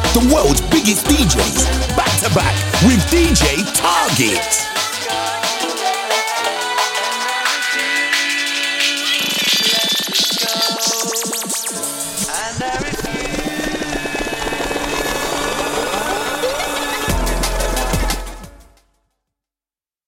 the world's biggest DJs, back to back with DJ Target.